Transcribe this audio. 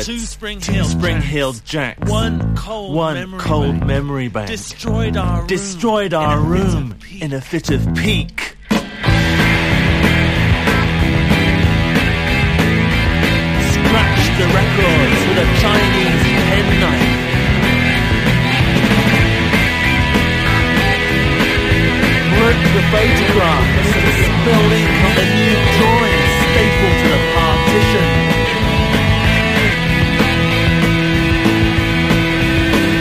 Cassettes. Two Spring Hill jacks. One cold memory bank. Destroyed our room in a fit of pique. Scratched the records with a Chinese penknife.